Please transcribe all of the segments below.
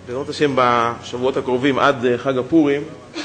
בעזרת השם בשבועות הקרובים עד חג הפורים,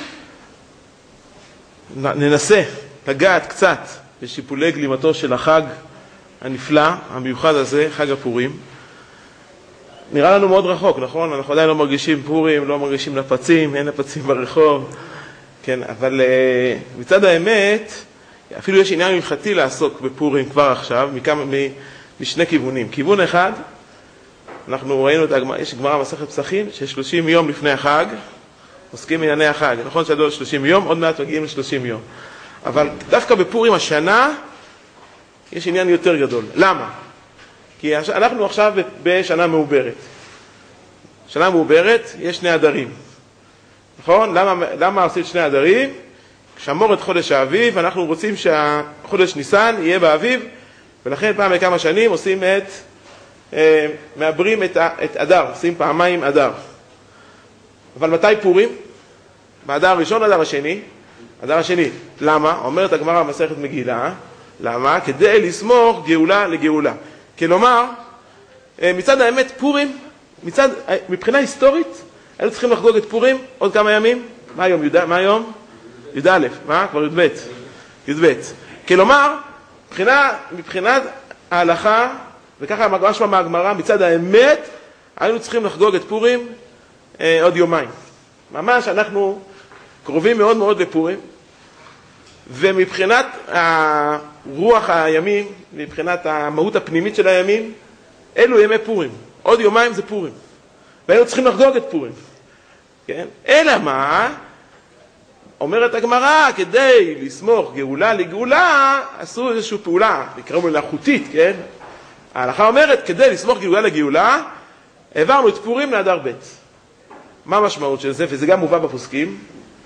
ננסה לגעת קצת בשיפולי גלימתו של החג הנפלא, המיוחד הזה, חג הפורים. נראה לנו מאוד רחוק, נכון? אנחנו עדיין לא מרגישים פורים, לא מרגישים נפצים, אין נפצים ברחוב. כן, אבל מצד האמת, אפילו יש עניין הלכתי לעסוק בפורים כבר עכשיו, משני כיוונים. כיוון אחד, אנחנו ראינו יש גמרא מסכת פסחים, ש30 יום לפני החג, עוסקים בענייני החג. נכון שעד 30 יום, עוד מעט מגיעים ל30 יום. אבל דווקא בפורים השנה, יש עניין יותר גדול. למה? כי אנחנו עכשיו בשנה מעוברת. שנה מעוברת, יש שני אדרים. נכון? למה עושים שני אדרים? שמור את חודש האביב, אנחנו רוצים שהחודש ניסן יהיה באביב, ולכן פעם בכמה שנים עושים מעברים את אדר, עושים פעמיים אדר. אבל מתי פורים? באדר הראשון, אדר השני. אדר השני. למה? אומרת הגמרא במסכת מגילה. למה? כדי לסמוך גאולה לגאולה. כלומר, מצד האמת פורים, מבחינה היסטורית, היינו צריכים לחגוג את פורים עוד כמה ימים. מה היום? מה היום? י"א. מה? כבר י"ב. כלומר, מבחינת ההלכה, וככה משמע מהגמרא, מצד האמת, היינו צריכים לחגוג את פורים עוד יומיים. ממש אנחנו קרובים מאוד מאוד לפורים, ומבחינת רוח הימים, מבחינת המהות הפנימית של הימים, אלו ימי פורים. עוד יומיים זה פורים. והיינו צריכים לחגוג את פורים. כן? אלא מה? אומרת הגמרא, כדי לסמוך גאולה לגאולה, עשו איזושהי פעולה, נקראו מלאכותית, כן? ההלכה אומרת, כדי לסמוך גאולה לגאולה, העברנו את פורים לאדר ב'. מה המשמעות של זה? וזה גם מובא בפוסקים,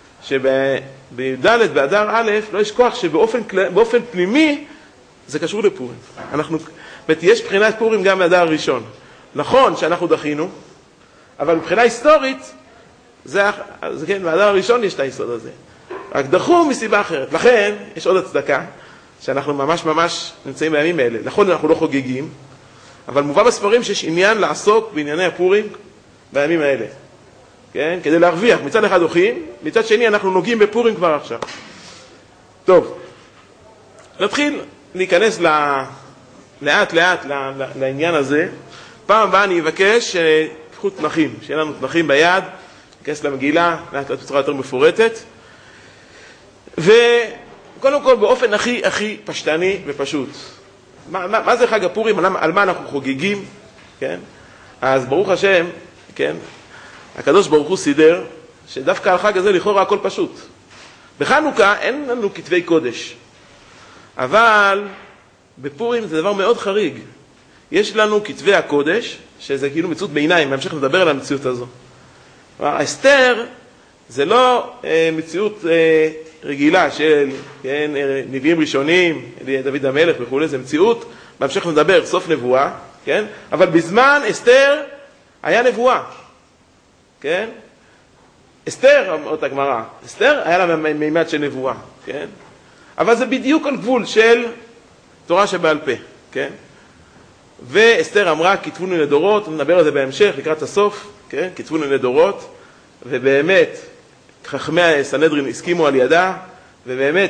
שבי"ד באדר א' לא יש כוח שבאופן פנימי זה קשור לפורים. יש בחינת פורים גם באדר הראשון. נכון שאנחנו דחינו, אבל מבחינה היסטורית, כן, באדר הראשון יש את היסוד הזה. רק דחו מסיבה אחרת. לכן יש עוד הצדקה, שאנחנו ממש נמצאים בימים האלה. נכון, אנחנו לא חוגגים, אבל מובא בספרים שיש עניין לעסוק בענייני הפורים בימים האלה. כן? כדי להרוויח. מצד אחד דוחים, מצד שני אנחנו נוגעים בפורים כבר עכשיו. טוב, נתחיל להיכנס לאט לעניין הזה. פעם הבאה אני אבקש שתקחו תנכים, שיהיה לנו תנכים ביד, ניכנס למגילה, לאט בצורה יותר מפורטת. וקודם כל באופן הכי פשטני ופשוט. מה זה חג הפורים? על מה אנחנו חוגגים? כן? אז ברוך השם, כן? הקדוש ברוך הוא סידר שדווקא על חג הזה לכאורה הכל פשוט. בחנוכה אין לנו כתבי קודש, אבל בפורים זה דבר מאוד חריג. יש לנו כתבי הקודש, שזה כאילו מציאות ביניים, בהמשך נדבר על המציאות הזו. האסתר זה לא מציאות רגילה של כן, נביאים ראשונים, דוד המלך וכו', זה מציאות, בהמשך נדבר, סוף נבואה, כן? אבל בזמן אסתר היה נבואה. כן? אסתר, אומרת הגמרא, אסתר היה לה מימד של נבואה, כן? אבל זה בדיוק על גבול של תורה שבעל פה, כן? ואסתר אמרה, כתבונו לדורות, נדבר על זה בהמשך, לקראת הסוף, כן? כתבונו לדורות, ובאמת, חכמי סנהדרין הסכימו על ידה, ובאמת,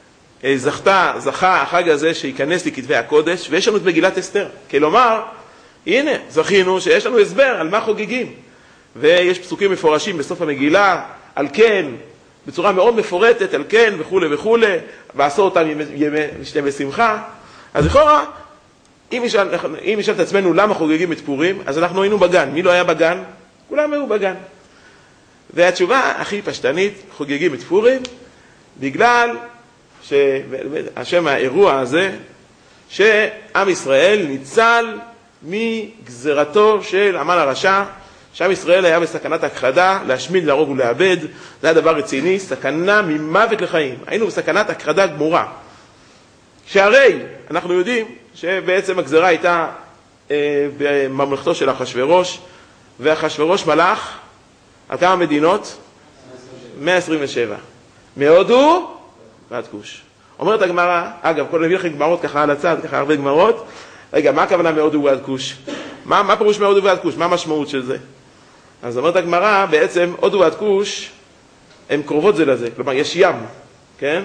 זכה החג הזה שיכנס לכתבי הקודש, ויש לנו את מגילת אסתר. כלומר, הנה, זכינו שיש לנו הסבר על מה חוגגים. ויש פסוקים מפורשים בסוף המגילה, על כן, בצורה מאוד מפורטת, על כן וכו', ועשו אותם משתה בשמחה. אז לכאורה, אם נשאל את עצמנו למה חוגגים את פורים, אז אנחנו היינו בגן. מי לא היה בגן? כולם היו בגן. והתשובה הכי פשטנית, חוגגים את פורים, בגלל שהשם האירוע הזה, שעם ישראל ניצל מגזרתו של המן הרשע, שעם ישראל היה בסכנת הכחדה, להשמיד, להרוג ולאבד, זה היה דבר רציני, סכנה ממוות לחיים. היינו בסכנת הכחדה גמורה. שהרי אנחנו יודעים שבעצם הגזרה הייתה בממלכתו של אחשוורוש, ואחשוורוש מלך על כמה מדינות? 127. מהודו ועד כוש. אומרת הגמרא, אגב, כל נביא לכם גמרות ככה על הצד, ככה הרבה גמרות. רגע, מה הכוונה מהודו ועד כוש? מה פירוש מהודו ועד כוש? מה המשמעות של זה? אז אומרת הגמרא, בעצם הודו ועד כוש, הן קרובות זה לזה. כלומר, יש ים, כן?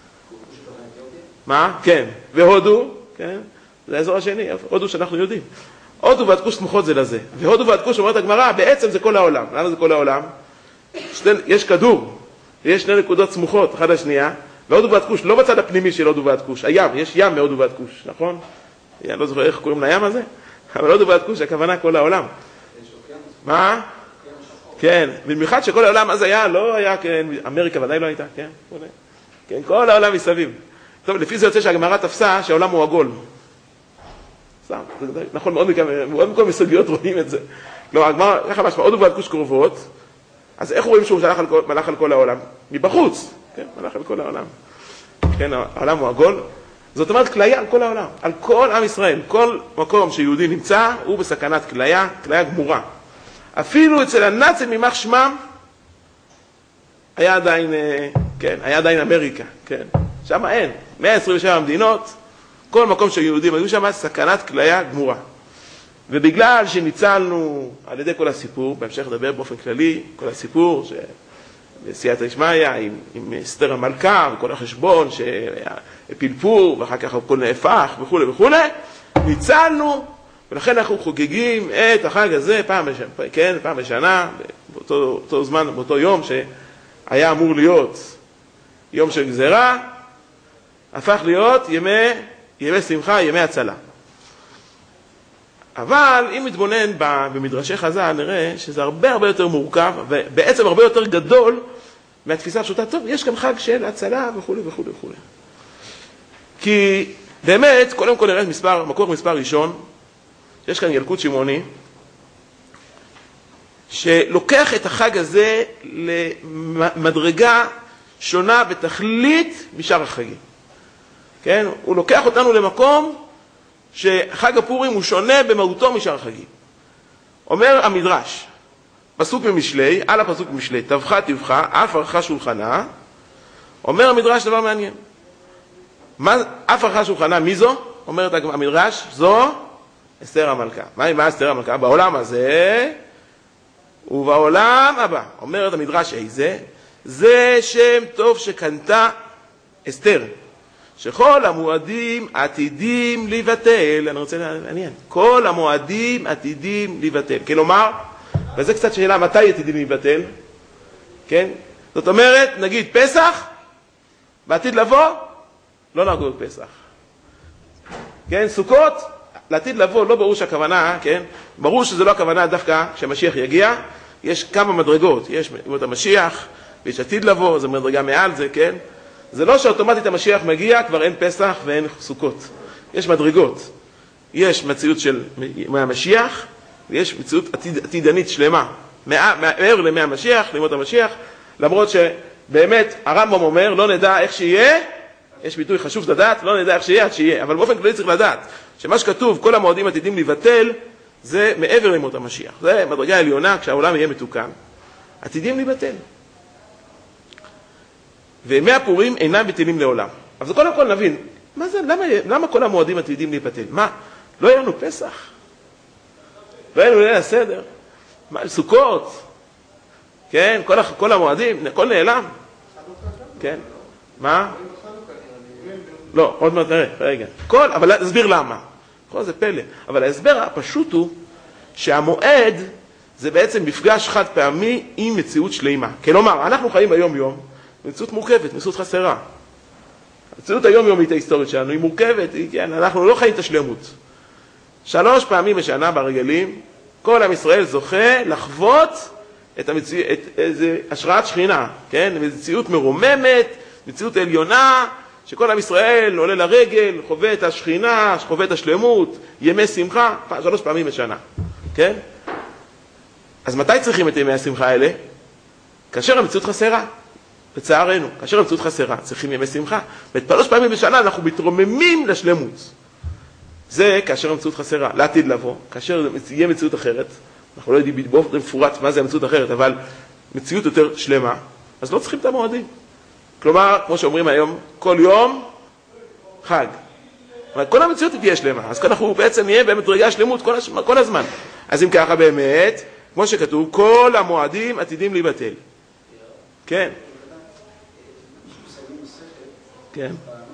מה? כן. והודו, כן? זה האזור השני, הודו שאנחנו יודעים. הודו ועד כוש סמוכות זה לזה. והודו ועד כוש, אומרת הגמרא, בעצם זה כל העולם. למה זה כל העולם? יש כדור, ויש שני נקודות סמוכות, אחת לשנייה, והודו ועד כוש, לא בצד הפנימי של הודו ועד כוש, הים, יש ים מהודו ועד כוש, נכון? אני לא זוכר איך קוראים לים הזה, אבל הודו ועד כוש, הכוונה כל העולם. מה? כן, במיוחד שכל העולם אז היה, לא היה, כן, אמריקה ודאי לא הייתה, כן? כן, כל העולם מסביב. טוב, לפי זה יוצא שהגמרא תפסה שהעולם הוא עגול. סתם, נכון, מאוד מכל מסוגיות רואים את זה. לא, הגמרא, ככה משמע, הודו ועד כוש קרובות, אז איך רואים שהוא מלך על כל העולם? מבחוץ, כן, מלך על כל העולם. כן, העולם הוא עגול. זאת אומרת, כליה על כל העולם, על כל עם ישראל. כל מקום שיהודי נמצא, הוא בסכנת כליה, כליה גמורה. אפילו אצל הנאצים ממח שמם, היה עדיין, כן, היה עדיין אמריקה, כן. שם אין, 127 מדינות, כל מקום שיהודים היו שם, סכנת כליה גמורה. ובגלל שניצלנו על ידי כל הסיפור, בהמשך לדבר באופן כללי, כל הסיפור בסייעתא דשמיא עם אסתר המלכה וכל החשבון שפלפור ואחר כך הכל נהפך וכו' וכו', ניצלנו, ולכן אנחנו חוגגים את החג הזה פעם בשנה, באותו זמן, באותו יום שהיה אמור להיות יום של גזירה, הפך להיות ימי שמחה, ימי הצלה. אבל אם נתבונן במדרשי חז"ל, נראה שזה הרבה הרבה יותר מורכב, ובעצם הרבה יותר גדול מהתפיסה הפשוטה. טוב, יש גם חג של הצלה וכו' וכו' וכו'. כי באמת, קודם כל נראה מקור מספר ראשון, יש כאן ילקוט שמעוני, שלוקח את החג הזה למדרגה שונה בתכלית משאר החגים. כן? הוא לוקח אותנו למקום שחג הפורים הוא שונה במהותו משאר החגים. אומר המדרש, פסוק ממשלי, על הפסוק ממשלי, טבחה טבחה, אף ערכה שולחנה, אומר המדרש דבר מעניין. אף ערכה שולחנה, מי זו? אומרת המדרש, זו אסתר המלכה. מה אסתר המלכה? בעולם הזה ובעולם הבא. אומרת המדרש איזה? זה שם טוב שקנתה אסתר. שכל המועדים עתידים לבטל, אני רוצה לעניין, כל המועדים עתידים לבטל. כלומר, וזה קצת שאלה, מתי עתידים לבטל? כן? זאת אומרת, נגיד פסח, בעתיד לבוא, לא נהגו בפסח. כן? סוכות, לעתיד לבוא, לא ברור שהכוונה, כן? ברור שזה לא הכוונה דווקא כשהמשיח יגיע, יש כמה מדרגות, יש את המשיח, ויש עתיד לבוא, זה מדרגה מעל זה, כן? זה לא שאוטומטית המשיח מגיע, כבר אין פסח ואין סוכות. יש מדרגות. יש מציאות של מהמשיח, ויש מציאות עתידנית שלמה. מעבר למי המשיח, לימות המשיח, למרות שבאמת הרמב"ם אומר, לא נדע איך שיהיה, יש ביטוי חשוב לדעת, לא נדע איך שיהיה עד שיהיה. אבל באופן כללי צריך לדעת, שמה שכתוב, כל המועדים עתידים לבטל, זה מעבר לימות המשיח. זה מדרגה עליונה, כשהעולם יהיה מתוקן. עתידים לבטל. וימי הפורים אינם בטלים לעולם. אז קודם כל נבין, מה זה, למה כל המועדים עתידים להיבטל? מה, לא היה לנו פסח? לא היה לנו ליל הסדר? מה, סוכות? כן, כל המועדים, הכל נעלם? כן, מה? לא, עוד מעט נראה, רגע. אבל אסביר למה. זה פלא. אבל ההסבר הפשוט הוא שהמועד זה בעצם מפגש חד פעמי עם מציאות שלמה. כלומר, אנחנו חיים ביום יום, מציאות מורכבת, מציאות חסרה. המציאות היומיומית ההיסטורית שלנו היא מורכבת, כן, אנחנו לא חיים את השלמות. 3 פעמים בשנה ברגלים, כל עם ישראל זוכה לחוות את השראת שכינה, כן? מציאות מרוממת, מציאות עליונה, שכל עם ישראל עולה לרגל, חווה את השכינה, חווה את השלמות, ימי שמחה, 3 פעמים בשנה, כן? אז מתי צריכים את ימי השמחה האלה? כאשר המציאות חסרה. לצערנו, כאשר המציאות חסרה, צריכים ימי שמחה. 3 פעמים בשנה אנחנו מתרוממים לשלמות. זה כאשר המציאות חסרה, לעתיד לבוא, כאשר יהיה מציאות אחרת, אנחנו לא יודעים באופן מפורט מה זה המציאות אחרת, אבל מציאות יותר שלמה, אז לא צריכים את המועדים. כלומר, כמו שאומרים היום, כל יום חג. כל המציאות תהיה שלמה, אז אנחנו בעצם נהיה במדרגה שלמות כל הזמן. אז אם ככה באמת, כמו שכתוב, כל המועדים עתידים להיבטל. כן. כן.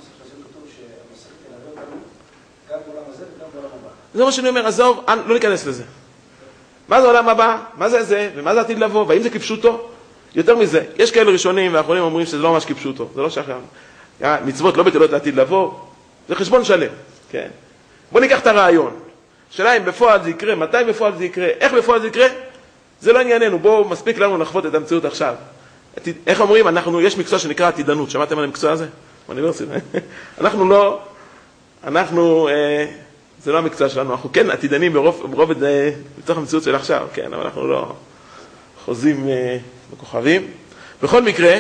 זה מה שאני אומר, עזוב, לא ניכנס לזה. מה זה עולם הבא? מה זה זה? ומה זה עתיד לבוא? והאם זה כפשוטו? יותר מזה, יש כאלה ראשונים והאחרונים אומרים שזה לא ממש כפשוטו, זה לא שחר. מצוות לא בטלות לעתיד לבוא, זה חשבון שלם, כן? בוא ניקח את הרעיון. שאלה אם בפועל זה יקרה, מתי בפועל זה יקרה, איך בפועל זה יקרה, זה לא ענייננו, בואו מספיק לנו לחוות את המציאות עכשיו. איך אומרים? יש מקצוע שנקרא עתידנות, שמעתם על המקצוע הזה? באוניברסיטה. זה לא המקצוע שלנו, אנחנו כן עתידנים ברובד בתוך המציאות של עכשיו, כן, אבל אנחנו לא חוזים בכוכבים. בכל מקרה,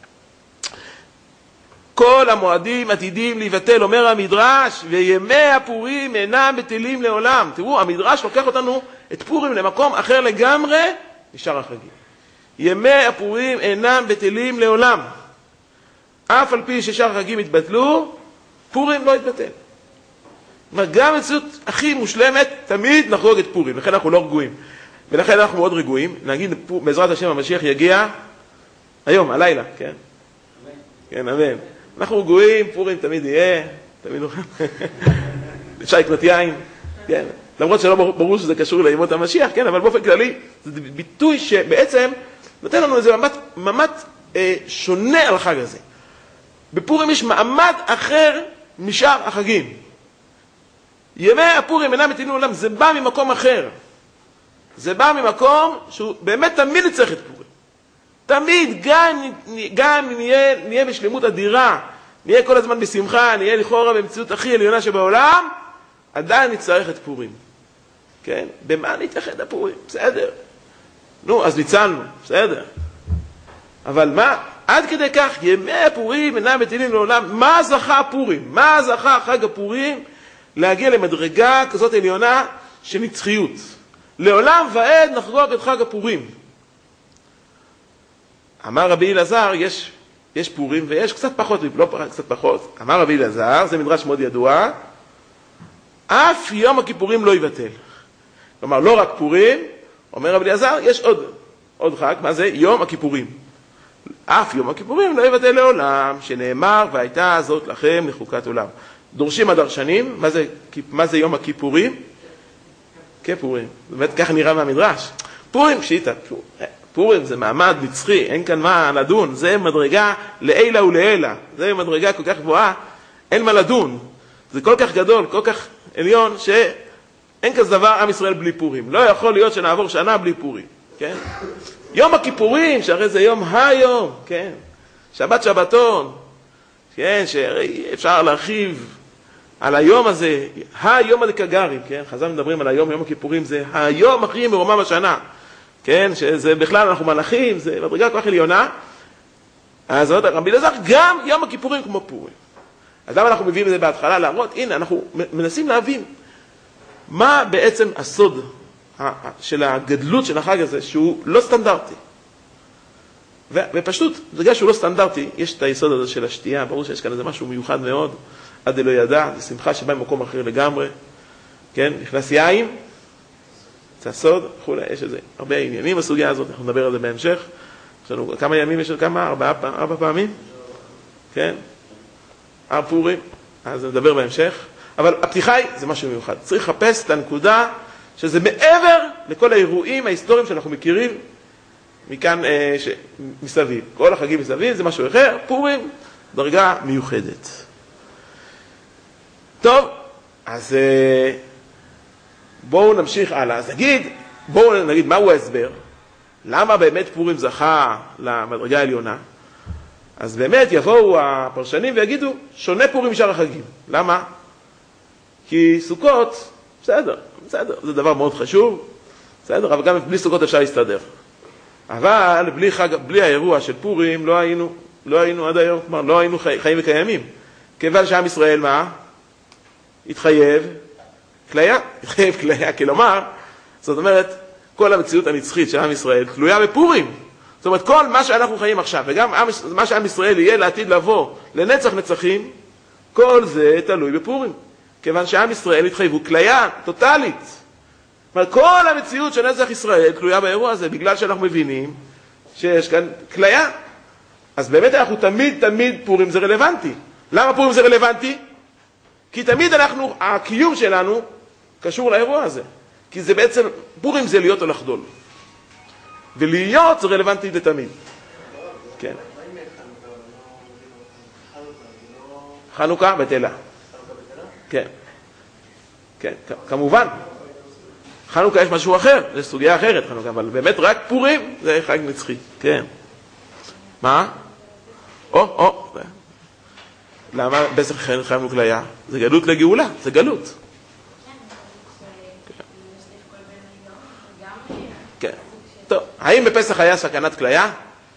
כל המועדים עתידים להיבטל, אומר המדרש, וימי הפורים אינם בטלים לעולם. תראו, המדרש לוקח אותנו את פורים למקום אחר לגמרי משאר החגים. ימי הפורים אינם בטלים לעולם. אף על פי ששאר החגים התבטלו, פורים לא התבטל. גם המציאות הכי מושלמת, תמיד נחרוג את פורים, לכן אנחנו לא רגועים. ולכן אנחנו מאוד רגועים. נגיד, בעזרת השם המשיח יגיע היום, הלילה, כן? כן, אמן. אנחנו רגועים, פורים תמיד יהיה, תמיד נוכל. אפשר לקנות יין, כן? למרות שלא ברור שזה קשור לימות המשיח, כן? אבל באופן כללי, זה ביטוי שבעצם נותן לנו איזה מעמד שונה על החג הזה. בפורים יש מעמד אחר משאר החגים. ימי הפורים אינם בטלים לעולם, זה בא ממקום אחר. זה בא ממקום שהוא באמת תמיד נצטרך את פורים. תמיד, גם אם נהיה בשלמות אדירה, נהיה כל הזמן בשמחה, נהיה לכאורה במציאות הכי עליונה שבעולם, עדיין נצטרך את פורים. כן? במה נתייחד הפורים? בסדר. נו, אז ניצלנו, בסדר. אבל מה? עד כדי כך, ימי הפורים אינם בטלים לעולם. מה זכה הפורים? מה זכה חג הפורים להגיע למדרגה כזאת עליונה של נצחיות? לעולם ועד נחגוג את חג הפורים. אמר רבי אלעזר, יש פורים ויש קצת פחות, לא קצת פחות. אמר רבי אלעזר, זה מדרש מאוד ידוע, אף יום הכיפורים לא יבטל. כלומר, לא רק פורים, אומר רבי אלעזר, יש עוד חג, מה זה? יום הכיפורים. אף יום הכיפורים לא יבטל לעולם, שנאמר, והייתה זאת לכם לחוקת עולם. דורשים הדרשנים, מה זה יום הכיפורים? כפורים. באמת ככה נראה מהמדרש. פורים, פשיטה. פורים זה מעמד נצחי, אין כאן מה לדון. זה מדרגה לעילה ולעילה. זה מדרגה כל כך גבוהה, אין מה לדון. זה כל כך גדול, כל כך עליון, שאין כזה דבר עם ישראל בלי פורים. לא יכול להיות שנעבור שנה בלי פורים. כן? יום הכיפורים, שהרי זה יום היום, כן? שבת שבתון, כן? שאפשר להרחיב על היום הזה, היום הדקגרים, כן? חז"ל מדברים על היום, יום הכיפורים זה היום הכי מרומם השנה, כן? שזה בכלל אנחנו מלאכים, זה מדרגה כל כך עליונה. אז רבי אלעזר, גם יום הכיפורים כמו פורים. אז למה אנחנו מביאים את זה בהתחלה? להראות, הנה, אנחנו מנסים להבין מה בעצם הסוד של הגדלות של החג הזה, שהוא לא סטנדרטי. ופשוט, בגלל שהוא לא סטנדרטי, יש את היסוד הזה של השתייה, ברור שיש כאן איזה משהו מיוחד מאוד, עד לא ידע, זה שמחה שבא ממקום אחר לגמרי, כן? נכנס יין, זה הסוד, וכולי, יש איזה הרבה עניינים בסוגיה הזאת, אנחנו נדבר על זה בהמשך. יש לנו כמה ימים, יש לנו כמה? 4 פעמים? כן? 4 פורים, אז נדבר בהמשך. אבל הפתיחה היא, זה משהו מיוחד. צריך לחפש את הנקודה, שזה מעבר לכל האירועים ההיסטוריים שאנחנו מכירים, מכאן מסביב. כל החגים מסביב זה משהו אחר, פורים, דרגה מיוחדת. טוב, אז בואו נמשיך הלאה. אז בואו נגיד מהו ההסבר. למה באמת פורים זכה למדרגה העליונה? אז באמת יבואו הפרשנים ויגידו, שונה פורים משאר החגים. למה? כי סוכות, בסדר, זה דבר מאוד חשוב, בסדר, אבל גם בלי סוכות אפשר להסתדר. אבל בלי האירוע של פורים לא היינו עד היום, כלומר לא היינו חיים וקיימים. כיוון שעם ישראל מה? התחייב כליה, כלומר, זאת אומרת, כל המציאות הנצחית של עם ישראל תלויה בפורים. זאת אומרת, כל מה שאנחנו חיים עכשיו, וגם מה שעם ישראל יהיה לעתיד לבוא לנצח נצחים, כל זה תלוי בפורים. כיוון שעם ישראל התחייבו כליה טוטלית. אומרת, כל המציאות של נצח ישראל תלויה באירוע הזה, בגלל שאנחנו מבינים שיש כאן כליה. אז באמת אנחנו תמיד פורים זה רלוונטי. למה פורים זה רלוונטי? כי תמיד הקיום שלנו קשור לאירוע הזה. כי זה בעצם, פורים זה להיות או לחדול. ולהיות זה רלוונטי לתמיד. כן. חנוכה בתלה. כן. כן, כמובן. חנוכה יש משהו אחר, זה סוגיה אחרת חנוכה, אבל באמת רק פורים זה חג נצחי. כן. מה? למה פסח חיינו כליה? זה גלות לגאולה, זה גלות. כן. טוב, האם בפסח היה סכנת כליה?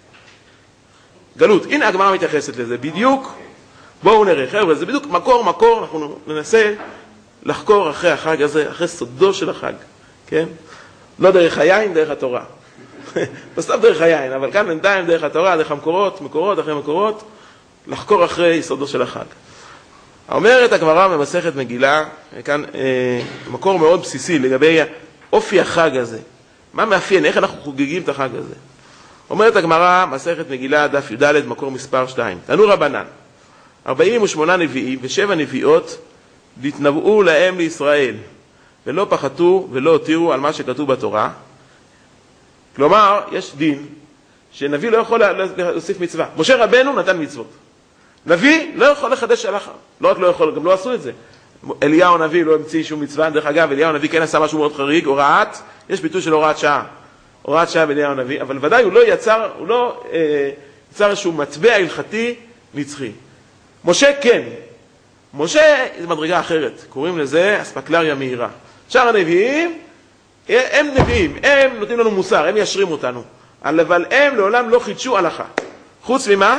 גלות. הנה הגמרא מתייחסת לזה בדיוק. בואו נראה, חבר'ה, זה בדיוק מקור, אנחנו ננסה לחקור אחרי החג הזה, אחרי סודו של החג. כן? לא דרך היין, דרך התורה. בסוף דרך היין, אבל כאן בינתיים דרך התורה, דרך המקורות, מקורות אחרי מקורות, לחקור אחרי סודו של החג. אומרת הגמרא במסכת מגילה, כאן מקור מאוד בסיסי לגבי אופי החג הזה. מה מאפיין, איך אנחנו חוגגים את החג הזה? אומרת הגמרא, מסכת מגילה, דף י"ד, מקור מספר 2. תנו רבנן, 48 נביאים ו7 נביאות להתנבאו להם לישראל, ולא פחתו ולא הותירו על מה שכתוב בתורה. כלומר, יש דין שנביא לא יכול להוסיף מצווה. משה רבנו נתן מצוות. נביא לא יכול לחדש הלכה. לא רק לא יכול, גם לא עשו את זה. אליהו הנביא לא המציא שום מצווה. דרך אגב, אליהו הנביא כן עשה משהו מאוד חריג, יש ביטוי של הוראת שעה. הוראת שעה באליהו הנביא, אבל ודאי הוא לא יצר איזשהו מטבע הלכתי נצחי. משה כן. משה זה מדרגה אחרת. קוראים לזה אספקלריה מהירה. שאר הנביאים, הם נביאים, הם נותנים לנו מוסר, הם ישרים אותנו. אבל הם לעולם לא חידשו הלכה. חוץ ממה?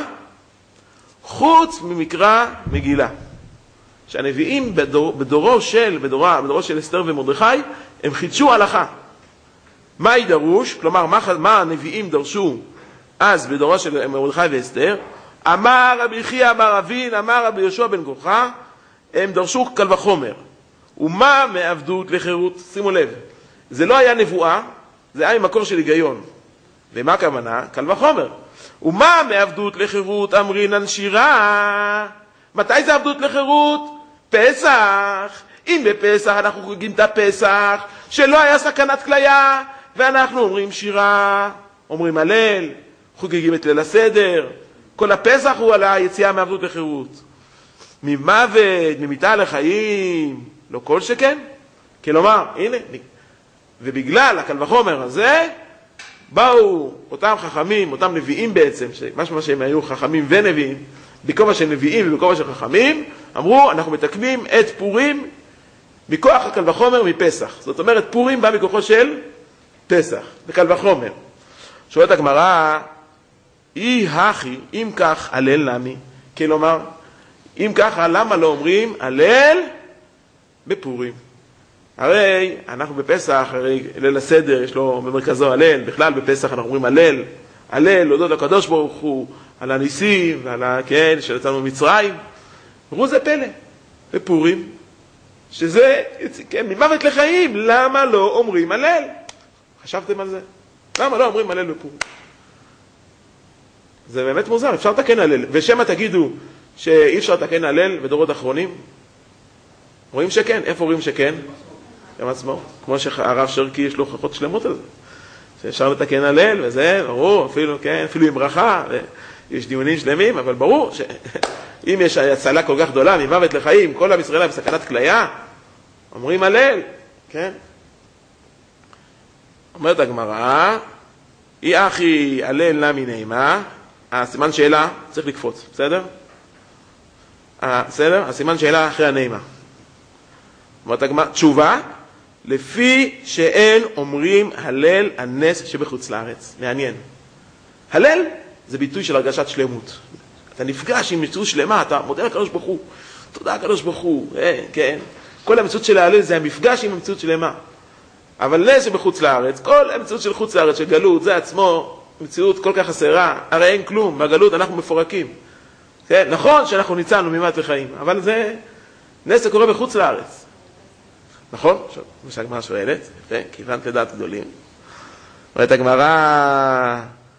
חוץ ממקרא מגילה. שהנביאים בדורו של אסתר ומרדכי, הם חידשו הלכה. מה ידרוש? כלומר, מה הנביאים דרשו אז בדורו של מרדכי ואסתר? אמר רבי חייא בר אבין, אמר רבי יהושע בן כוחה, הם דרשו קל וחומר. ומה מעבדות לחירות? שימו לב, זה לא היה נבואה, זה היה ממקור של היגיון. ומה הכוונה? קל וחומר. ומה מעבדות לחירות? אמרינן שירה. מתי זה עבדות לחירות? פסח. אם בפסח אנחנו חוגגים את הפסח, שלא היה סכנת כליה, ואנחנו אומרים שירה, אומרים הלל, חוגגים את ליל הסדר. כל הפסח הוא על היציאה מעבדות לחירות. ממוות, ממיתה לחיים, לא כל שכן. כלומר, הנה, ובגלל הקל וחומר הזה, באו אותם חכמים, אותם נביאים בעצם, משמע שהם היו חכמים ונביאים, בכובע של נביאים ובכובע של חכמים, אמרו, אנחנו מתקנים את פורים מכוח הקל וחומר מפסח. זאת אומרת, פורים בא מכוחו של פסח, בקל וחומר. שואלת הגמרא, אי הכי, אם כך, הלל למי? כלומר, אם ככה, למה לא אומרים הלל בפורים? הרי אנחנו בפסח, הרי ליל הסדר יש לו במרכזו הלל, בכלל בפסח אנחנו אומרים הלל, הלל, להודות לקדוש ברוך הוא, על הניסים ועל כן, שיצאנו ממצרים. ראו זה פלא, בפורים, שזה, כן, ממוות לחיים, למה לא אומרים הלל? חשבתם על זה? למה לא אומרים הלל בפורים? זה באמת מוזר, אפשר לתקן הלל, ושמה תגידו שאי אפשר לתקן הלל בדורות אחרונים? רואים שכן, איפה רואים שכן? גם עצמו, כמו שהרב שרקי יש לו הוכחות שלמות על זה, שאפשר לתקן הלל, וזה ברור, אפילו, כן, אפילו עם ברכה, יש דיונים שלמים, אבל ברור שאם יש הצלה כל כך גדולה ממוות לחיים, כל עם ישראל בסכנת כליה, אומרים הלל, כן? אומרת הגמרא, אי אחי הלל למי נעימה, הסימן שאלה צריך לקפוץ, בסדר? בסדר? הסימן שאלה אחרי הנעימה. אומרת הגמרא, תשובה, לפי שאין אומרים הלל הנס שבחוץ לארץ. מעניין. הלל זה ביטוי של הרגשת שלמות. אתה נפגש עם מציאות שלמה, אתה מודה לקדוש ברוך הוא, תודה לקדוש ברוך הוא, כן. כל המציאות של ההלל זה המפגש עם המציאות שלמה. אבל נס שבחוץ לארץ, כל המציאות של חוץ לארץ, של גלות, זה עצמו מציאות כל כך חסרה, הרי אין כלום, בגלות אנחנו מפורקים. כן? נכון שאנחנו ניצלנו ממוות לחיים, אבל זה נס שקורה בחוץ לארץ. נכון? מה שהגמרא שואלת, כיוונת לדעת גדולים. אומרת הגמרא,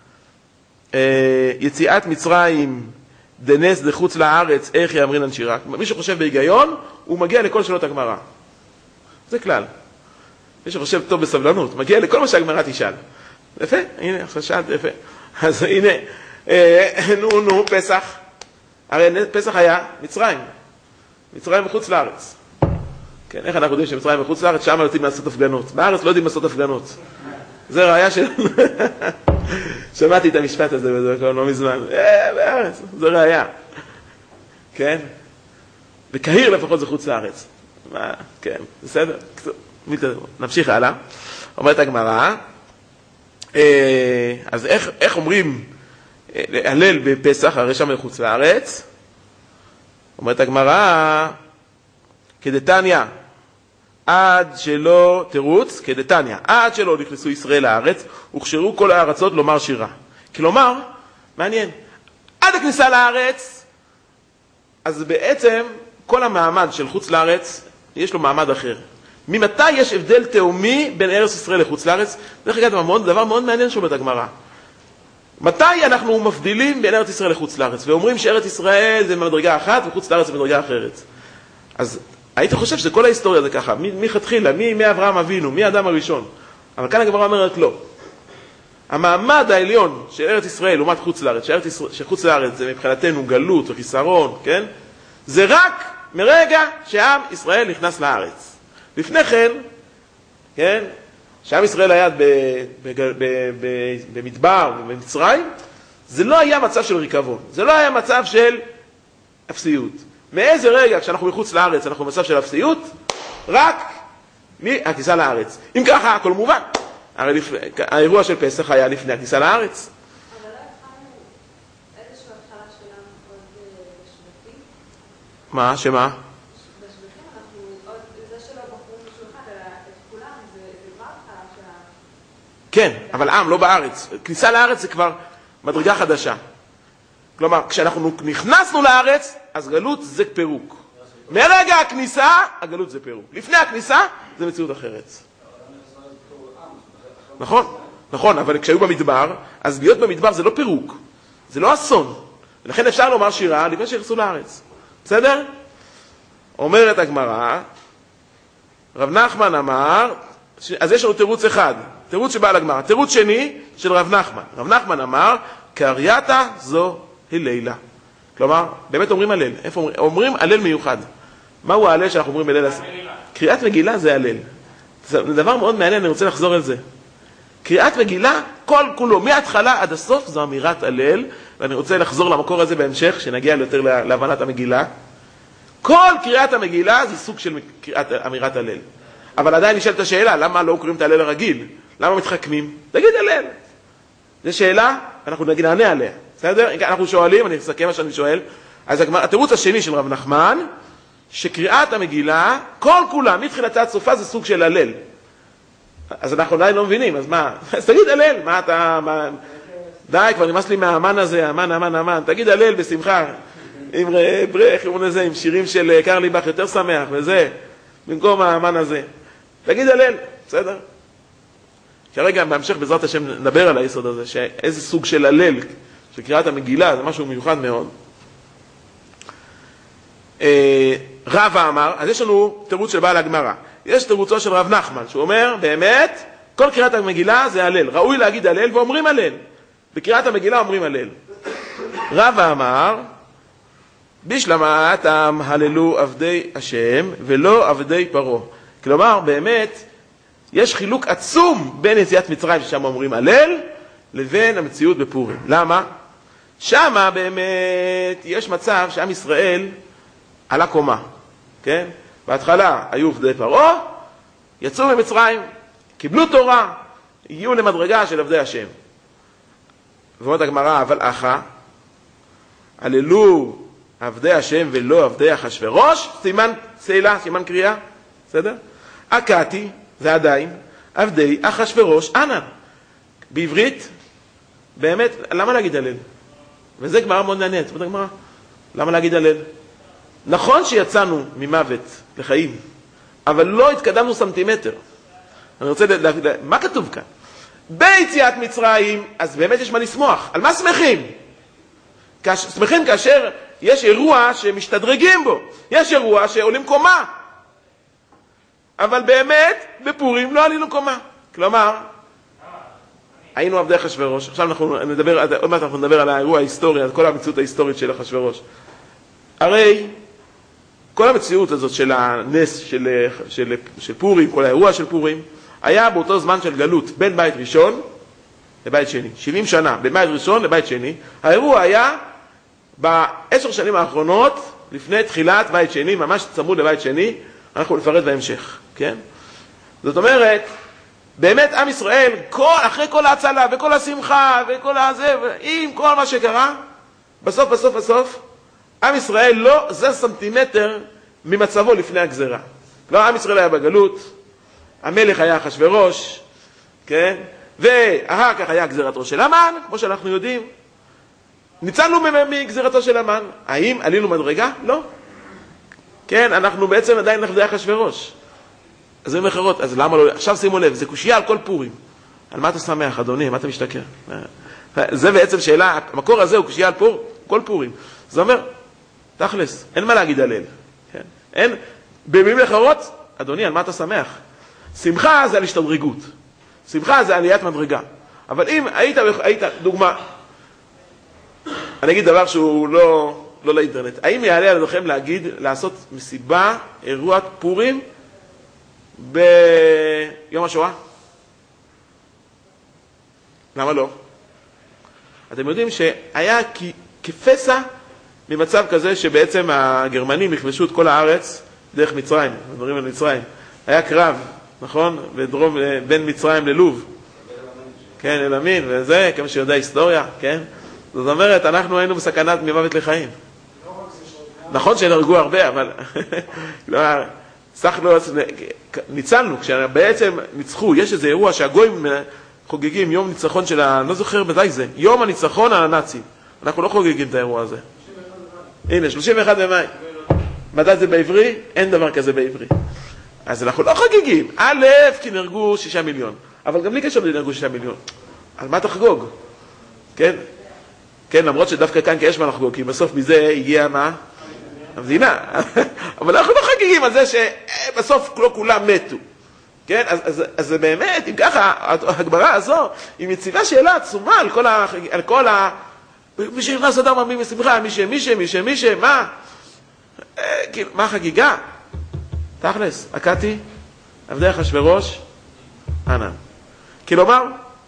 יציאת מצרים דנס דחוץ לארץ, איך יאמרינן שירה. מי שחושב בהיגיון, הוא מגיע לכל שאלות הגמרא. זה כלל. מי שחושב טוב בסבלנות, מגיע לכל מה שהגמרא תשאל. יפה, הנה, עכשיו שאלת, יפה. אז הנה, נו, פסח. הרי פסח היה מצרים. מצרים מחוץ לארץ. כן, איך אנחנו יודעים שמצרים מחוץ לארץ? שם יודעים לעשות הפגנות. בארץ לא יודעים לעשות הפגנות. זה ראיה של... שמעתי את המשפט הזה לא מזמן. בארץ, זה ראיה. כן? בקהיר לפחות זה חוץ לארץ. מה? כן, בסדר. נמשיך הלאה. אומרת הגמרא, אז איך אומרים להלל בפסח, הרי שם מחוץ לארץ? אומרת הגמרא, כדתניא, עד שלא תירוץ, כדתניא, עד שלא נכנסו ישראל לארץ, הוכשרו כל הארצות לומר שירה. כלומר, מעניין, עד הכניסה לארץ, אז בעצם כל המעמד של חוץ לארץ, יש לו מעמד אחר. ממתי יש הבדל תאומי בין ארץ ישראל לחוץ לארץ? דרך אגב, דבר מאוד מעניין שאומרת הגמרא. מתי אנחנו מבדילים בין ארץ ישראל לחוץ לארץ? ואומרים שארץ ישראל זה מדרגה אחת וחוץ לארץ זה מדרגה אחרת. אז הייתי חושב שכל ההיסטוריה זה ככה, מי חתחילה, מי אברהם אבינו, מי האדם הראשון. אבל כאן הגמרא אומרת לא. המעמד העליון של ארץ ישראל לעומת חוץ לארץ, שחוץ לארץ זה מבחינתנו גלות וחיסרון, כן? זה רק מרגע שעם ישראל נכנס לארץ. לפני כן, כן? שעם ישראל היה במדבר ובמצרים, זה לא היה מצב של ריקבון, זה לא היה מצב של אפסיות. מאיזה רגע כשאנחנו מחוץ לארץ אנחנו במצב של אפסיות? רק מהכניסה לארץ. אם ככה, הכל מובן. הרי האירוע של פסח היה לפני הכניסה לארץ. אבל לא התחלנו איזושהי התחלה שלנו עוד בשבטים? מה? שמה? בשבטים אנחנו עוד, זה שלא בחרו מישהו אחד, אלא את כולם, זה כבר התחלה שלנו. כן, אבל עם, לא בארץ. כניסה לארץ זה כבר מדרגה חדשה. כלומר, כשאנחנו נכנסנו לארץ, אז גלות זה פירוק. מרגע הכניסה, הגלות זה פירוק. לפני הכניסה, זה מציאות אחרת. נכון, נכון, אבל כשהיו במדבר, אז להיות במדבר זה לא פירוק, זה לא אסון. ולכן אפשר לומר שירה לפני שיחסו לארץ. בסדר? אומרת הגמרא, רב נחמן אמר, אז יש לנו תירוץ אחד, תירוץ שבא לגמרא. תירוץ שני של רב נחמן. רב נחמן אמר, קרייתא זו הלילה. כלומר, באמת אומרים הלל. איפה אומרים? אומרים הלל מיוחד. מהו ההלל שאנחנו אומרים הלל? קריאת מגילה זה הלל. זה דבר מאוד מעניין, אני רוצה לחזור על זה. קריאת מגילה, כל כולו, מההתחלה עד הסוף, זו אמירת הלל, ואני רוצה לחזור למקור הזה בהמשך, שנגיע יותר להבנת המגילה. כל קריאת המגילה זה סוג של אמירת הלל. אבל עדיין נשאלת השאלה, למה לא קוראים את הלל הרגיל? למה מתחכמים? תגיד הלל. זו שאלה, אנחנו נענה עליה. בסדר? אנחנו שואלים, אני אסכם מה שאני שואל. אז התירוץ השני של רב נחמן, שקריאת המגילה, כל כולה, מתחילתה עד סופה, זה סוג של הלל. אז אנחנו עדיין לא מבינים, אז מה? אז תגיד הלל, מה אתה... די, כבר נמאס לי מהאמן הזה, אמן. תגיד הלל בשמחה. עם ברך, עם שירים של קרליבך יותר שמח, וזה, במקום האמן הזה. תגיד הלל, בסדר? כרגע, בהמשך, בעזרת השם, נדבר על היסוד הזה, שאיזה סוג של הלל, של קריאת המגילה, זה משהו מיוחד מאוד. רבא אמר, אז יש לנו תירוץ של בעל הגמרא. יש תירוצו של רב נחמן, שהוא אומר, באמת, כל קריאת המגילה זה הלל. ראוי להגיד הלל, ואומרים הלל. בקריאת המגילה אומרים הלל. רבא אמר, בשלמתם הללו עבדי השם, ולא עבדי פרעה. כלומר, באמת, יש חילוק עצום בין יציאת מצרים, ששם אומרים הלל, לבין המציאות בפורים. למה? שמה באמת יש מצב שעם ישראל עלה קומה, כן? בהתחלה היו עבדי פרעה, יצאו ממצרים, קיבלו תורה, הגיעו למדרגה של עבדי השם. ואומרת הגמרא, אבל אחא, הללו עבדי השם ולא עבדי אחשוורוש, סימן צלילה, סימן קריאה, בסדר? הקאתי, זה עדיין, עבדי אחשוורוש, אנא. בעברית, באמת, למה להגיד הלל? וזה גמרא מאוד מעניינת, זאת הגמרא, למה להגיד הלל? נכון שיצאנו ממוות לחיים, אבל לא התקדמנו סנטימטר. אני רוצה מה כתוב כאן? ביציאת מצרים, אז באמת יש מה לשמוח. על מה שמחים? שמחים כאשר יש אירוע שמשתדרגים בו. יש אירוע שעולים קומה. אבל באמת, בפורים לא עלינו קומה. כלומר, היינו עבדי אחשוורוש. עכשיו עוד מעט אנחנו נדבר על האירוע ההיסטורי, על כל המציאות ההיסטורית של אחשוורוש. הרי כל המציאות הזאת של הנס של פורים, כל האירוע של פורים, היה באותו זמן של גלות בין בית ראשון לבית שני. 70 שנה, בין בית ראשון לבית שני. האירוע היה ב10 שנים האחרונות, לפני תחילת בית שני, ממש צמוד לבית שני, אנחנו נפרט בהמשך, כן? זאת אומרת, באמת עם ישראל, אחרי כל ההצלה וכל השמחה וכל הזה, עם כל מה שקרה, בסוף, עם ישראל לא זז סנטימטר ממצבו לפני הגזרה. לא, עם ישראל היה בגלות, המלך היה אחשוורוש, כן? ואחר כך היה גזירת ראש של המן, כמו שאנחנו יודעים. ניצלנו מגזירתו של המן. האם עלינו מדרגה? לא. כן, אנחנו בעצם עדיין עבדי אחשוורוש. אז זה אחרות, אז למה לא? עכשיו שימו לב, זה קושיה על כל פורים. על מה אתה שמח, אדוני? מה אתה משתכר? זה בעצם שאלה, המקור הזה הוא קושיה על כל פורים. זה אומר, תכלס, אין מה להגיד הלל. כן? אין, במילים אחרות, אדוני, על מה אתה שמח? שמחה זה על השתדרגות. שמחה זה עליית מדרגה. אבל אם היית דוגמה, אני אגיד דבר שהוא לא לאינטרנט. האם יעלה על ידכם לעשות מסיבה, אירוע פורים, ביום השואה? למה לא? אתם יודעים שהיה כפסע ממצב כזה שבעצם הגרמנים יכבשו את כל הארץ דרך מצרים, מדברים על מצרים. היה קרב, נכון? בין מצרים ללוב. כן, אל אמין, וזה, כמו שיודע היסטוריה, כן? זאת אומרת, אנחנו היינו בסכנת ממוות לחיים. נכון שנהרגו הרבה, אבל ניצלנו, כשבעצם ניצחו, יש איזה אירוע שהגויים חוגגים יום ניצחון של לא זוכר מתי זה, יום הניצחון על הנאצים. אנחנו לא חוגגים את האירוע הזה. הנה, 31 במאי. מתי זה בעברי? אין דבר כזה בעברי. אז אנחנו לא חוגגים. א', כי נהרגו 6 מיליון. אבל גם לי קשר נהרגו 6 מיליון. על מה תחגוג? כן? כן, למרות שדווקא כאן כי יש מה לחגוג, כי בסוף מזה הגיע מה? המדינה. אבל אנחנו לא חגיגים על זה שבסוף לא כולם מתו. כן? אז זה באמת, אם ככה, הגמרא הזו, היא מציבה שאלה עצומה על כל מי שנכנס אדם עמים ושמחה, מי מה? מה החגיגה? תכלס, הקאתי, עבדי אחשוורוש, ענן. כלומר,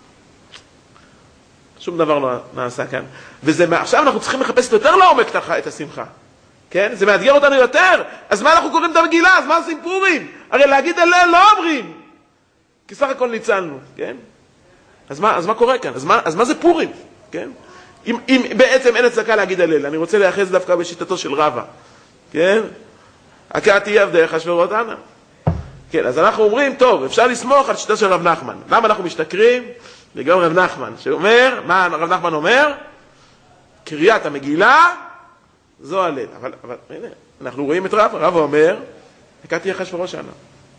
שום דבר לא נעשה כאן. עכשיו אנחנו צריכים לחפש יותר לעומק את השמחה. כן? זה מאתגר אותנו יותר. אז מה אנחנו קוראים את המגילה? אז מה עושים פורים? הרי להגיד הלל לא אומרים. כי סך הכל ניצלנו. כן? אז מה קורה כאן? אז מה זה פורים? כן? אם בעצם אין הצדקה להגיד הלל, אני רוצה להיאחז דווקא בשיטתו של רבא. כן? הקאתי עבדי אחשוורוש ענן. כן, אז אנחנו אומרים, טוב, אפשר לסמוך על שיטה של רב נחמן. למה אנחנו משתכרים? בגלל רב נחמן, שאומר, מה רב נחמן אומר? קריאת המגילה, זו הלל. אבל הנה, אנחנו רואים את רב אומר, הקאתי אחשוורוש ענן.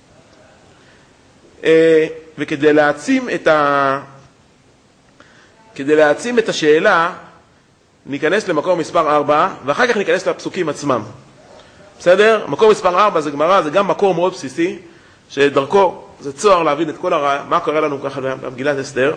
וכדי להעצים את השאלה, ניכנס למקור מספר 4, ואחר כך ניכנס לפסוקים עצמם. בסדר? מקור מספר 4 זה גמרא, זה גם מקור מאוד בסיסי, שדרכו זה צוהר להבין את כל מה קורה לנו ככה במגילת אסתר.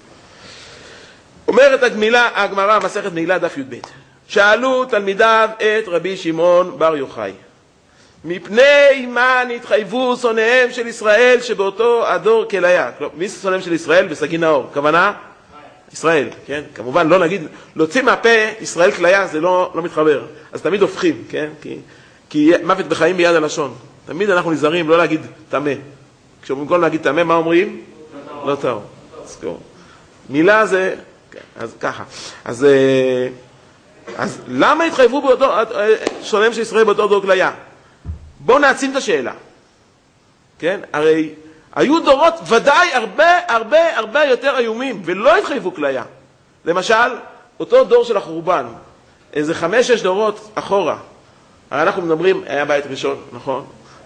אומרת הגמרא, מסכת נעילה דף י"ב. שאלו תלמידיו את רבי שמעון בר יוחאי, מפני מה נתחייבו שונאיהם של ישראל שבאותו הדור כליה? מי זה שונאיהם של ישראל? בסגי נאור. כוונה? ישראל, כן? כמובן לא נגיד, להוציא מהפה ישראל כליה, זה לא מתחבר. אז תמיד הופכים, כן? כי מוות בחיים ביד הלשון. תמיד אנחנו נזהרים לא להגיד תמה. כשבמקום להגיד תמה, מה אומרים? לא טהור. מילה זה, אז ככה. אז למה התחייבו שונאיהם של ישראל באותו דור כליה? בואו נעצים את השאלה. כן? הרי היו דורות ודאי הרבה יותר איומים, ולא התחייבו כליה. למשל, אותו דור של החורבן, איזה 5-6 דורות אחורה. הרי אנחנו מדברים, היה בית ראשון, נכון?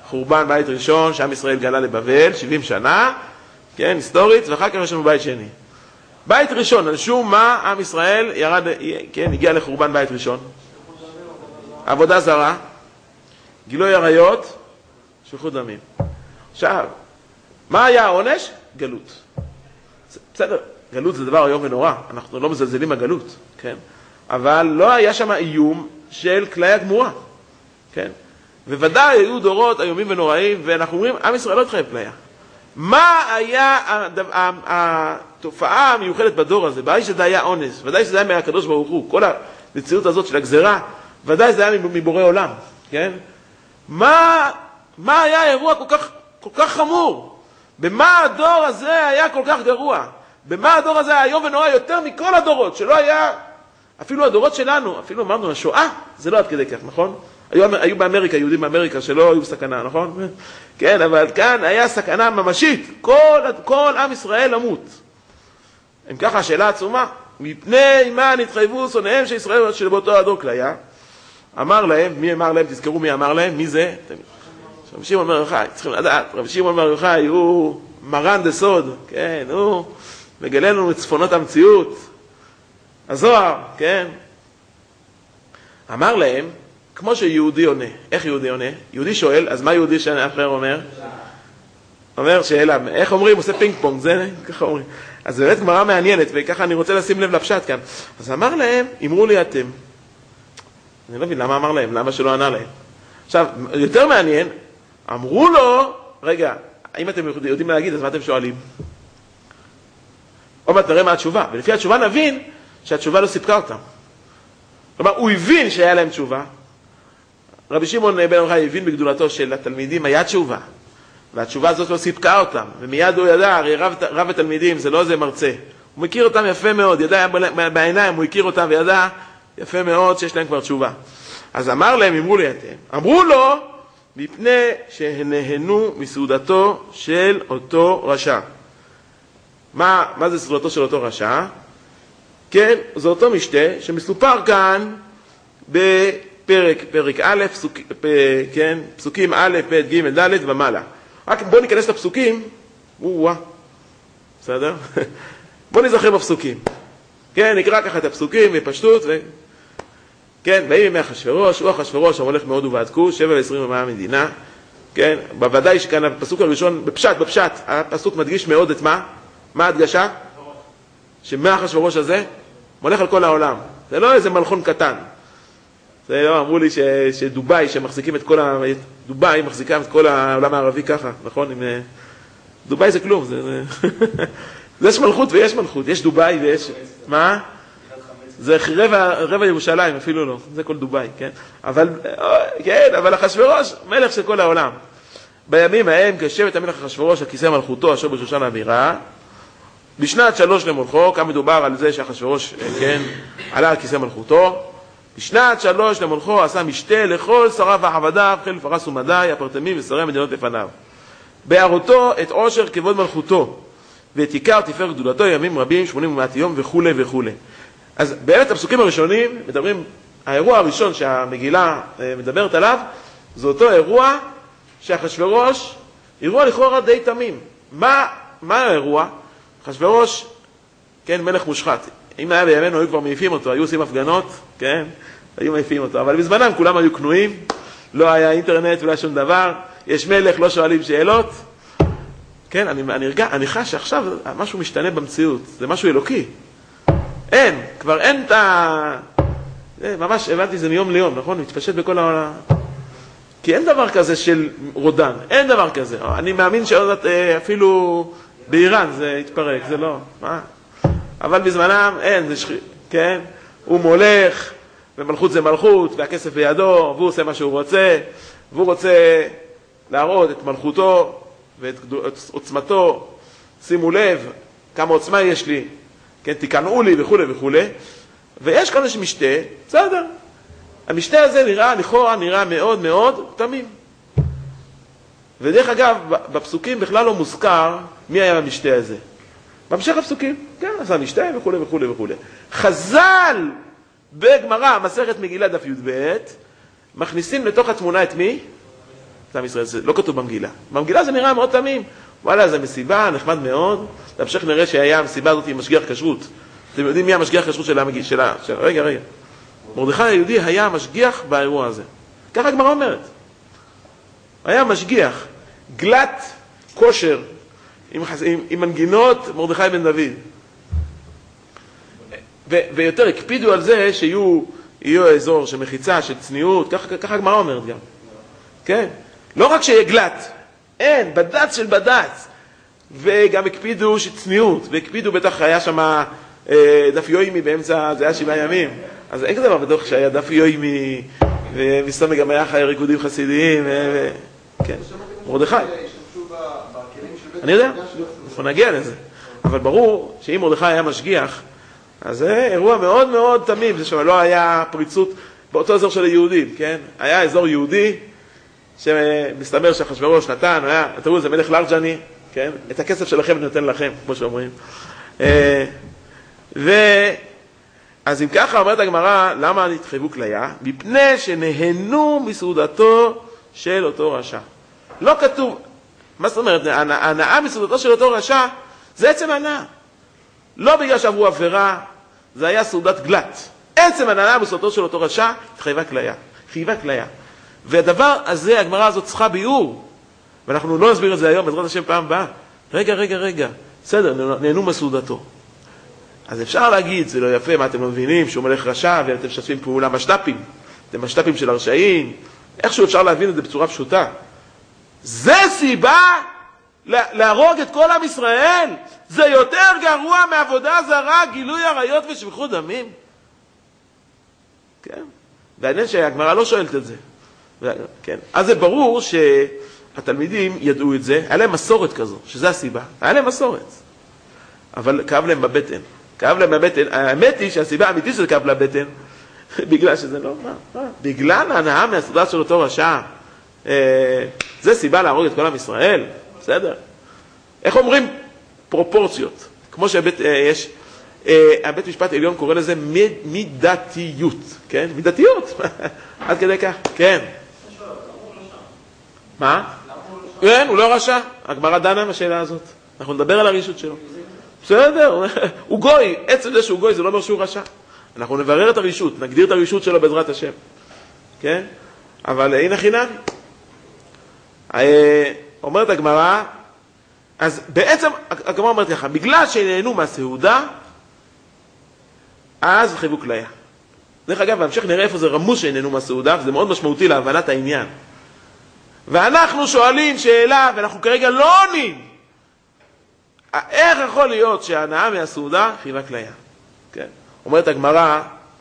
חורבן בית ראשון, שעם ישראל גלה לבבל, 70 שנה, כן, היסטורית, ואחר כך יש לנו בית שני. בית ראשון, על שום מה עם ישראל ירד, כן, הגיע לחורבן בית ראשון. עבודה זרה, גילוי עריות, שפיכות דמים. עכשיו, מה היה העונש? גלות. בסדר, גלות זה דבר איום ונורא, אנחנו לא מזלזלים בגלות, כן? אבל לא היה שם איום של כליה גמורה, כן? וודאי היו דורות איומים ונוראים, ואנחנו אומרים, עם ישראל לא התחייב כליה. מה היה התופעה המיוחדת בדור הזה? ודאי שזה היה אונס, ודאי שזה היה מהקדוש ברוך הוא, כל המציאות הזאת של הגזרה, ודאי זה היה מבורא עולם, כן? מה היה האירוע כל כך חמור? במה הדור הזה היה כל כך גרוע? במה הדור הזה היה איום ונורא יותר מכל הדורות, שלא היה, אפילו הדורות שלנו, אפילו אמרנו, השואה, זה לא עד כדי כך, נכון? היו באמריקה, יהודים באמריקה שלא היו סכנה, נכון? כן, אבל כאן היה סכנה ממשית, כל עם ישראל למות. אם ככה, השאלה עצומה, מפני מה נתחייבו שונאיהם של ישראל שבאותו הדור כליה? אמר להם, מי אמר להם? תזכרו מי אמר להם, מי זה? רבי שמעון בר יוחאי, צריכים לדעת, רבי שמעון בר יוחאי הוא מרן דסוד, כן, הוא מגלה לנו את צפונות המציאות, הזוהר, כן? אמר להם, כמו שיהודי עונה, איך יהודי עונה? יהודי שואל, אז מה יהודי שאחר אומר? אומר שאלה, איך אומרים? עושה פינג פונג, זה ככה אומרים. אז זה באמת גמרא מעניינת, וככה אני רוצה לשים לב לפשט כאן. אז אמר להם, אמרו לי אתם. אני לא מבין למה אמר להם, למה שלא ענה להם. עכשיו, יותר מעניין, אמרו לו, רגע, אם אתם יודעים להגיד, אז מה אתם שואלים? עוד מעט נראה מה התשובה, ולפי התשובה נבין שהתשובה לא סיפקה אותם. כלומר, הוא הבין שהיה להם תשובה. רבי שמעון בן יוחאי הבין בגדולתו של התלמידים, היה תשובה, והתשובה הזאת לא סיפקה אותם, ומיד הוא ידע, הרי רב התלמידים זה לא איזה מרצה, הוא מכיר אותם יפה מאוד, ידע בעיניים, הוא הכיר אותם וידע יפה מאוד שיש להם כבר תשובה. אז אמר להם, אמרו לי אתם, אמרו לו, מפני שנהנו מסעודתו של אותו רשע. מה זה סעודתו של אותו רשע? כן, זה אותו משתה שמסופר כאן בפרק א', כן, פסוקים א', ב', ג', ד' ומעלה. רק בואו ניכנס לפסוקים, בסדר? בואו נזכר בפסוקים. כן, נקרא ככה את הפסוקים בפשטות, כן, באים ימי אחשוורוש, הוא אחשוורוש המולך מאוד ובעדקו, 7:20 המדינה, כן, בוודאי שכאן הפסוק הראשון, בפשט, הפסוק מדגיש מאוד את מה? מה ההדגשה? שמה אחשוורוש הזה? מולך על כל העולם. זה לא איזה מלכון קטן. זה לא, אמרו לי שדובאי, שמחזיקים את כל דובאי מחזיקה את כל העולם הערבי ככה, נכון? דובאי זה כלום, יש מלכות ויש מלכות, יש דובאי ויש, מה? זה רבע ירושלים, אפילו לא, זה כל דובאי, כן? אבל, כן, אבל אחשוורוש, מלך של כל העולם. בימים ההם, כשבט המלך אחשוורוש, הכיסא מלכותו, אשר בשושן הבירה, בשנת 3 למולכו, כאן מדובר על זה שאחשוורוש, כן, עלה על כיסא מלכותו, בשנת 3 למולכו עשה משתה לכל שריו ועבדיו, חיל פרס ומדי, הפרטמים ושרי המדינות לפניו. בהראותו את עושר כבוד מלכותו, ואת עיקר תפארת גדולתו ימים רבים, 80 ומעט יום וכו' וכו'. אז באמת הפסוקים הראשונים מדברים, האירוע הראשון שהמגילה מדברת עליו, זה אותו אירוע שאחשוורוש, אירוע לכאורה די תמים. מה האירוע? אחשוורוש, כן, מלך מושחת. אם היה בימינו, היו כבר מעיפים אותו, היו עושים הפגנות, כן, היו מעיפים אותו. אבל בזמנם כולם היו קנויים, לא היה אינטרנט ולא היה שום דבר, יש מלך, לא שואלים שאלות. כן, אני חש שעכשיו משהו משתנה במציאות, זה משהו אלוקי. כבר אין את ממש הבנתי זה מיום ליום, נכון? מתפשט בכל העולם. כי אין דבר כזה של רודן, אין דבר כזה. אני מאמין שעוד אפילו באיראן זה יתפרק, זה לא. מה? אבל בזמנם אין, זה כן? הוא מולך, ומלכות זה מלכות, והכסף בידו, והוא עושה מה שהוא רוצה, והוא רוצה להראות את מלכותו ואת עוצמתו. שימו לב כמה עוצמה יש לי, כן, תיקנעו לי וכו' וכו'. ויש כאן איזה משתה, בסדר. המשתה הזה לכאורה נראה מאוד מאוד תמים. ודרך אגב, בפסוקים בכלל לא מוזכר מי היה במשתה הזה. בהמשך הפסוקים, כן, עשה משתה וכו' וכו' וכו'. חז"ל בגמרא, מסכת מגילה דף י"ב, מכניסים לתוך התמונה את מי? את עם ישראל, זה לא כתוב במגילה. במגילה זה נראה מאוד תמים. וואלה, זה מסיבה, נחמד מאוד. בהמשך נראה שהיה המסיבה הזאת עם משגיח כשרות. אתם יודעים מי המשגיח כשרות שלה? רגע. מרדכי היהודי היה משגיח באירוע הזה. ככה הגמרא אומרת. היה משגיח, גלת כושר, עם מנגינות מרדכי בן דוד. ויותר הקפידו על זה שיהיו אזור של מחיצה, של צניעות, ככה הגמרא אומרת גם. כן? לא רק שיהיה גלת, אין, בד"ץ של בד"ץ. וגם הקפידו שצניעות, והקפידו בטח היה שם דף יוימי באמצע, זה היה 7 ימים. אז אין כזה דבר בטוח שהיה דף יוימי, ומסתום גם היה חי ריקודים חסידיים, כן, מרדכי. אני יודע, אנחנו נגיע לזה. אבל ברור שאם מרדכי היה משגיח, אז זה אירוע מאוד מאוד תמים, זה שלא היה פריצות באותו אזור של היהודים, כן? היה אזור יהודי, שמסתבר שאחשוורוש נתן, תראו, זה מלך לארג'ני, כן? את הכסף שלכם אני נותן לכם, כמו שאומרים. אז אם ככה אומרת הגמרא, למה נתחייבו כליה? מפני שנהנו מסעודתו של אותו רשע. לא כתוב, מה זאת אומרת? ההנאה מסעודתו של אותו רשע, זה עצם ההנאה. לא בגלל שעברו עבירה, זה היה סעודת גלת. עצם ההנאה מסעודתו של אותו רשע, התחייבה כליה. חייבה כליה. והדבר הזה, הגמרא הזאת צריכה ביאור. ואנחנו לא נסביר את זה היום, בעזרת השם פעם הבאה. רגע. בסדר, נהנו מסעודתו. אז אפשר להגיד, זה לא יפה, מה אתם לא מבינים, שהוא מלך רשע, ואתם משתפים פעולה משת"פים. אתם משת"פים של הרשעים. איכשהו אפשר להבין את זה בצורה פשוטה. זה סיבה להרוג את כל עם ישראל? זה יותר גרוע מעבודה זרה, גילוי עריות ושפיכות דמים? כן? והעניין שהגמרא לא שואלת את זה. כן? אז זה ברור שהתלמידים ידעו את זה, היה להם מסורת כזו, שזה הסיבה. היה להם מסורת. אבל כאב להם בבטן. כאב להם בבטן. האמת היא שהסיבה האמיתית שזה כאב לבטן, בגלל שזה לא, בגלל ההנאה מהסעודה של אותו רשע, זה סיבה להרוג את כל עם ישראל, בסדר? איך אומרים? פרופורציות. כמו שיש, הבית משפט העליון קורא לזה מידתיות, כן? מידתיות. עד כדי כך, כן. מה? כן, הוא לא רשע. הגמרא דנה בשאלה הזאת. אנחנו נדבר על הרישות שלו. בסדר, הוא גוי. עצם זה שהוא גוי זה לא אומר שהוא רשע. אנחנו נברר את הרישות, נגדיר את הרישות שלו בעזרת השם. כן? אבל הנה חינם. אומרת הגמרא, אז בעצם הגמרא אומרת ככה, בגלל שנהנו מהסעודה, אז חייבו כליה. דרך אגב, בהמשך נראה איפה זה רמוז שנהנו מהסעודה, וזה מאוד משמעותי להבנת העניין. ואנחנו שואלים שאלה, ואנחנו כרגע לא עונים. איך יכול להיות שההנאה מהסעודה חייבה כליה? כן? אומרת הגמרא,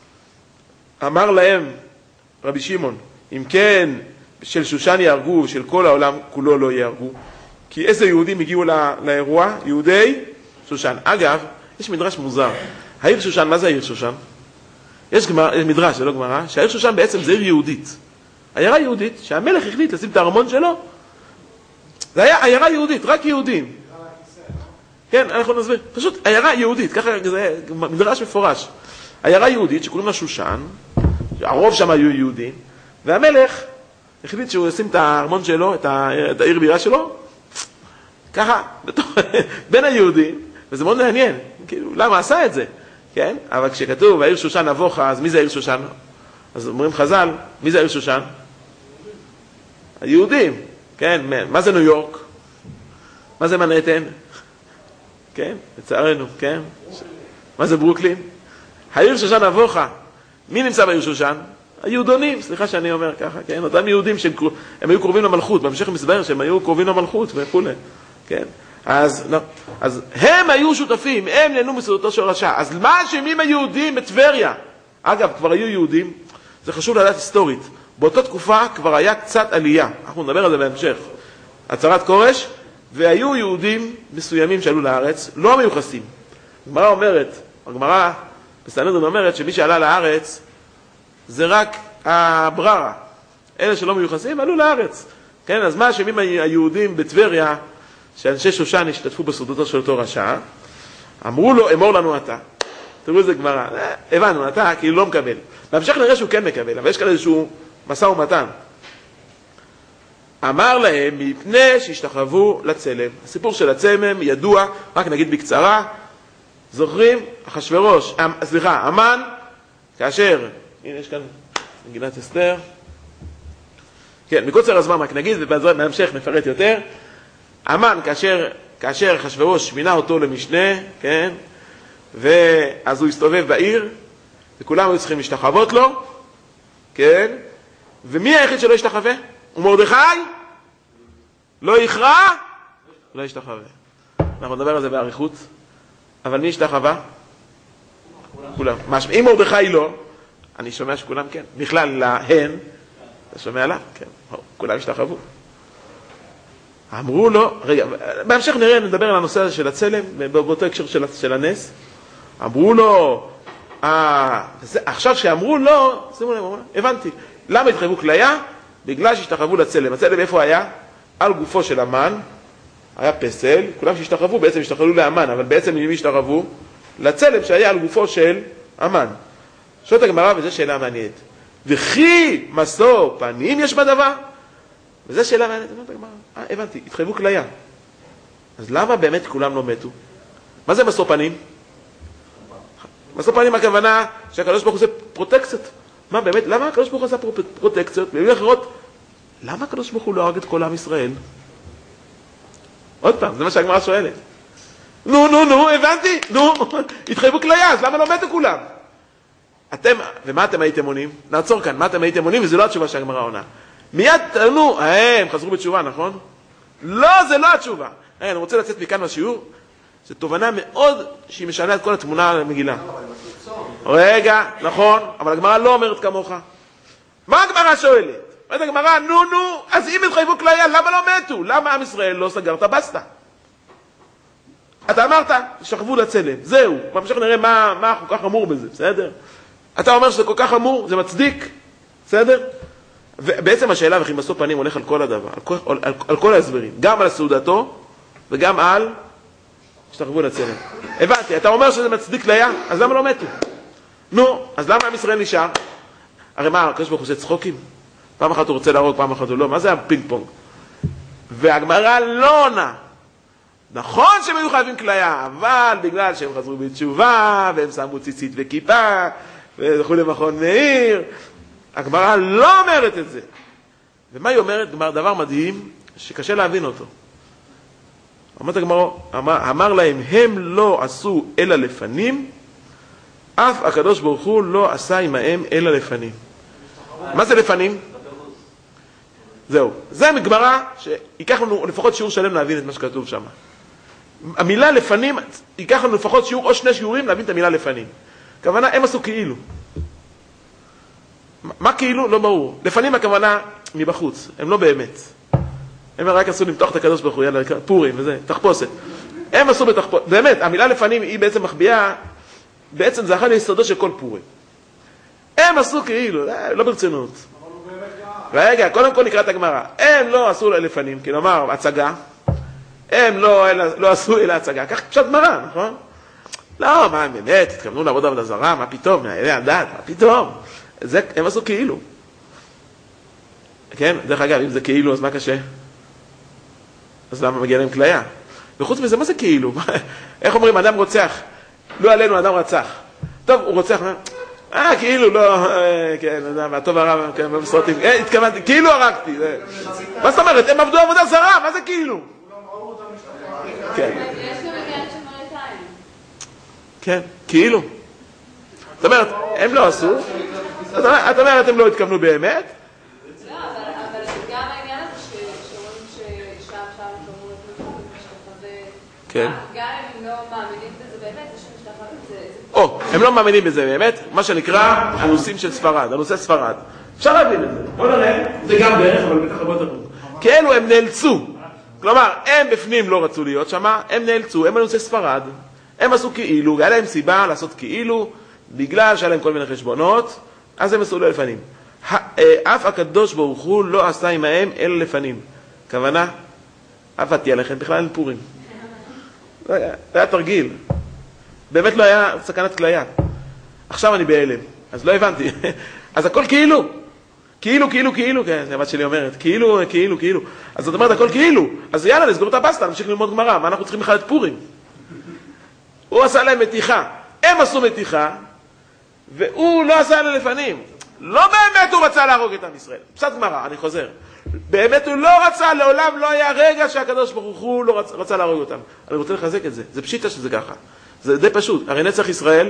אמר להם רבי שמעון, אם כן של שושן יהרגו, של כל העולם כולו לא יהרגו, כי איזה יהודים הגיעו לאירוע? יהודי שושן. אגב, יש מדרש מוזר. העיר שושן, מה זה העיר שושן? יש מדרש, זה לא גמרא, שהעיר שושן בעצם זה עיר יהודית. עיירה יהודית, שהמלך החליט לשים את הארמון שלו, זה היה עיירה יהודית, רק יהודים. כן, אנחנו נסביר. פשוט עיירה יהודית, ככה זה מדרש מפורש. עיירה יהודית שקוראים לה שושן, הרוב שם היו יהודים, והמלך החליט שהוא ישים את הארמון שלו, את העיר בירה שלו, ככה, בין היהודים, וזה מאוד מעניין, כאילו, למה עשה את זה? כן? אבל כשכתוב, העיר שושן נבוך, אז מי זה העיר שושן? אז אומרים חז"ל, מי זה העיר שושן? היהודים, כן? מה זה ניו יורק? מה זה מנהטן? כן? לצערנו, כן? מה זה ברוקלין? העיר שושן נבוך, מי נמצא בעיר שושן? היהודונים, סליחה שאני אומר ככה, כן? אותם יהודים שהם היו קרובים למלכות, בהמשך מסבר שהם היו קרובים למלכות וכו'. כן? אז הם היו שותפים, הם נהנו מסעודתו של רשע. אז מה אשמים היהודים בטבריה? אגב, כבר היו יהודים, זה חשוב לדעת היסטורית. באותה תקופה כבר היה קצת עלייה, אנחנו נדבר על זה בהמשך. הצהרת כורש, והיו יהודים מסוימים שעלו לארץ, לא המיוחסים. הגמרא אומרת, הגמרא בסנהדרין אומרת שמי שעלה לארץ זה רק הבררה. אלה שלא מיוחסים עלו לארץ. כן, אז מה אשמים היהודים בטבריה, שאנשי שושן השתתפו בסעודתו של אותו רשע, אמרו לו, אמור לנו אתה. תראו איזה גמרא, הבנו, אתה כאילו לא מקבל. בהמשך נראה שהוא כן מקבל, אבל יש כאן איזשהו משא ומתן. אמר להם מפני שהשתחוו לצלם. הסיפור של הצלם ידוע, רק נגיד בקצרה. זוכרים? אחשוורוש, המן, כאשר, הנה יש כאן מגילת אסתר. כן, מקוצר הזמן רק נגיד, ובהמשך נפרט יותר. המן, כאשר אחשוורוש מינה אותו למשנה, כן? ואז הוא הסתובב בעיר, וכולם היו צריכים להשתחוות לו, כן? ומי היחיד שלא השתחווה? ומרדכי? לא יכרע? לא השתחווה. אנחנו נדבר על זה באריכות. אבל מי השתחווה? כולם. אם מרדכי לא, אני שומע שכולם כן. בכלל להן, אתה שומע לה? כן. כולם השתחוו. אמרו לו, רגע, בהמשך נדבר על הנושא הזה של הצלם, באותו הקשר של הנס. אמרו לו, עכשיו שאמרו לו, שימו להם, הבנתי. למה התחייבו כליה? בגלל שהשתחוו לצלם. הצלם איפה היה? על גופו של המן, היה פסל, כולם שהשתחוו בעצם השתחוו לאמן, אבל בעצם מי השתחוו? לצלם שהיה על גופו של המן. שואלת הגמרא, וזו שאלה מעניינת. וכי משוא פנים יש בדבר? וזו שאלה מעניינת. הבנתי, התחייבו כליה. אז למה באמת כולם לא מתו? מה זה משוא פנים? משוא פנים הכוונה שהקדוש ברוך הוא עושה פרוטקציות. מה באמת? למה הקדוש ברוך הוא עושה פרוטקציות? במילים אחרות, למה הקדוש ברוך הוא לא הרג את כל עם ישראל? עוד פעם, זה מה שהגמרא שואלת. נו, הבנתי, התחייבו כליה, אז למה לא מתו כולם? ומה אתם הייתם עונים? נעצור כאן, מה אתם הייתם עונים? וזה לא התשובה שהגמרא עונה. מיד תענו, הם חזרו בתשובה, נכון? לא, זה לא התשובה. אני רוצה לצאת מכאן מהשיעור, זו תובנה מאוד שהיא משנה את כל התמונה על המגילה. רגע, נכון, אבל הגמרא לא אומרת כמוך. מה הגמרא שואלת? אומרת הגמרא, נו, אז אם התחייבו כליה, למה לא מתו? למה עם ישראל לא סגר את הבסטה? אתה אמרת, שכבו לצלם, זהו. בהמשך נראה מה כל כך אמור בזה, בסדר? אתה אומר שזה כל כך אמור, זה מצדיק, בסדר? ובעצם השאלה, וכי משוא פנים הולך על כל הדבר, על כל ההסברים, גם על סעודתו וגם על שתכבו לצלם. הבנתי, אתה אומר שזה מצדיק כליה, אז למה לא מתו? נו, אז למה עם ישראל נשאר? הרי מה, הקדוש ברוך הוא עושה צחוקים? פעם אחת הוא רוצה להרוג, פעם אחת הוא לא. מה זה הפינג פונג? והגמרא לא עונה. נכון שהם היו חייבים כליה, אבל בגלל שהם חזרו בתשובה, והם שמו ציצית וכיפה, והלכו למכון מאיר, הגמרא לא אומרת את זה. ומה היא אומרת? דבר מדהים, שקשה להבין אותו. אומרת הגמרא, אמר להם, הם לא עשו אלא לפנים, אף הקדוש ברוך הוא לא עשה עמהם אלא לפנים. מה זה לפנים? זהו. זה מגמרא שיקח לנו לפחות שיעור שלם להבין את מה שכתוב שם. המילה לפנים, ייקח לנו לפחות שיעור או שני שיעורים להבין את המילה לפנים. הכוונה, הם עשו כאילו. מה כאילו? לא ברור. לפנים הכוונה מבחוץ, הם לא באמת. הם רק עשו למתוח את הקדוש ברוך הוא, יאללה, פורים וזה, תחפושת. הם עשו בתחפושת. באמת, המילה לפנים היא בעצם מחביאה, בעצם זה אחד היסודות של כל פורים. הם עשו כאילו, לא ברצינות. רגע, קודם כל נקרא את הגמרא. הם לא עשו לפנים, כלומר, הצגה. הם לא עשו אלא הצגה. כך פשוט גמרא, נכון? לא, מה, באמת, התכוונו לעבוד עבודה זרה, מה פתאום? מה פתאום? הם עשו כאילו. כן? דרך אגב, אם זה כאילו, אז מה קשה? אז למה מגיע להם כליה? וחוץ מזה, מה זה כאילו? איך אומרים, אדם רוצח? לא עלינו, אדם רצח. טוב, הוא רוצח, כאילו לא, כן, הטוב הרב, כן, במסרטים, התכוונתי, כאילו הרגתי. מה זאת אומרת? הם עבדו עבודה זרה, מה זה כאילו? כן. יש גם עניין של מראתיים. כן, כאילו. זאת אומרת, הם לא עשו, את אומרת, הם לא התכוונו באמת. לא, אבל גם העניין הזה שאומרים ששם שאומרו את מלכות משתחווה, כן. גם אם הם לא מאמינים בזה באמת, זה שמשתחווים זה... הם לא מאמינים בזה באמת, מה שנקרא הנושאים של ספרד, הנושא ספרד. אפשר להבין את זה. בוא נראה, זה גם דרך, אבל בטח הרבה יותר טוב. כי אלו הם נאלצו. כלומר, הם בפנים לא רצו להיות שם, הם נאלצו, הם הנושא ספרד. הם עשו כאילו, והיה להם סיבה לעשות כאילו, בגלל שהיה להם כל מיני חשבונות, אז הם עשו לו לפנים. אף הקדוש ברוך הוא לא עשה עמהם אלא לפנים. כוונה, אף עתיה לכם, בכלל אין פורים. זה היה תרגיל. באמת לא היה סכנת כליה. עכשיו אני בהלם, אז לא הבנתי. אז הכל כאילו. כאילו, כן, הבת שלי אומרת, כאילו. אז זאת אומרת, הכל כאילו. אז יאללה, נסגור את הבסטה, נמשיך ללמוד גמרא, מה אנחנו צריכים בכלל את פורים? הוא עשה להם מתיחה, הם עשו מתיחה, והוא לא עשה לה לפנים. לא באמת הוא רצה להרוג את עם ישראל. פסק גמרא, אני חוזר. באמת הוא לא רצה, לעולם לא היה רגע שהקדוש ברוך הוא לא רצה להרוג אותם. אני רוצה לחזק את זה, זה פשיטה שזה ככה. זה די פשוט, הרי נצח ישראל,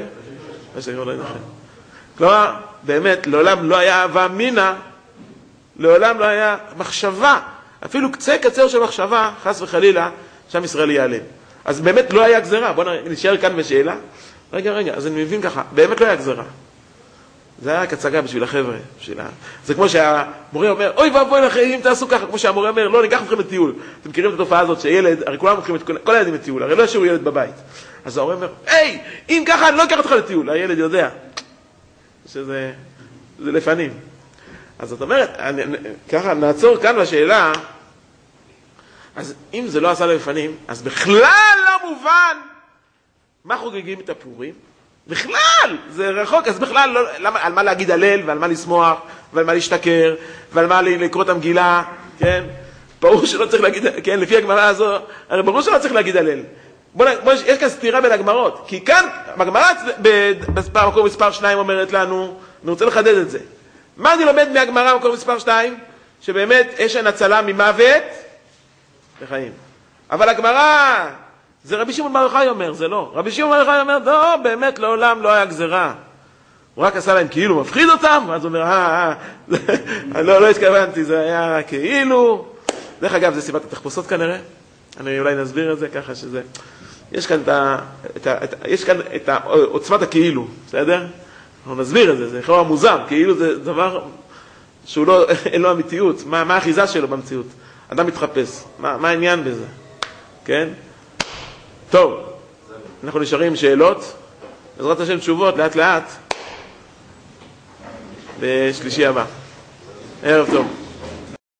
כלומר, באמת, לעולם לא היה אהבה מינה, לעולם לא היה מחשבה, אפילו קצה של מחשבה, חס וחלילה, שעם ישראל ייעלם. אז באמת לא היה גזרה, בואו נשאר כאן בשאלה. רגע, אז אני מבין ככה, באמת לא היה גזרה. זה היה רק הצגה בשביל החבר'ה, זה כמו שהמורה אומר, אוי ואבוי לכם, אם תעשו ככה, כמו שהמורה אומר, לא, ניקח אתכם לטיול. אתם מכירים את התופעה הזאת שילד, הרי כולם הולכים כל הילדים לטיול, הרי לא ישאירו ילד בבית. אז ההורה אומר, היי, אם ככה, אני לא אקח אותך לטיול. הילד יודע שזה לפנים. אז זאת אומרת, ככה נעצור כאן בשאלה, אז אם זה לא עשה לפנים, אז בכלל לא מובן מה חוגגים את הפורים. בכלל, זה רחוק, אז בכלל, על מה להגיד הלל, ועל מה לשמוח, ועל מה להשתכר, ועל מה לקרוא את המגילה, כן? ברור שלא צריך להגיד, כן, לפי הגמרא הזו, הרי ברור שלא צריך להגיד הלל. יש כאן סתירה בין הגמרות, כי כאן, בגמרא, במקור מספר 2 אומרת לנו, אני רוצה לחדד את זה. מה אני לומד מהגמרא במקור מספר 2? שבאמת יש הצלה ממוות לחיים. אבל הגמרא, זה רבי שמעון בר יוחאי אומר, זה לא. רבי שמעון בר יוחאי אומר, לא, באמת לעולם לא היה גזרה. הוא רק עשה להם כאילו, מפחיד אותם, ואז הוא אומר, לא התכוונתי, זה היה כאילו. דרך אגב, זה סיבת התחפושות כנראה. אני אולי נסביר את זה ככה שזה. יש כאן את עוצמת הכאילו, בסדר? אנחנו נסביר את זה, זה לכאורה מוזר, כאילו זה דבר שהוא לא, אין לו אמיתיות. מה האחיזה שלו במציאות? אדם מתחפש. מה העניין בזה? כן? טוב, אנחנו נשארים עם שאלות. בעזרת השם תשובות לאט לאט בשלישי הבא. ערב טוב.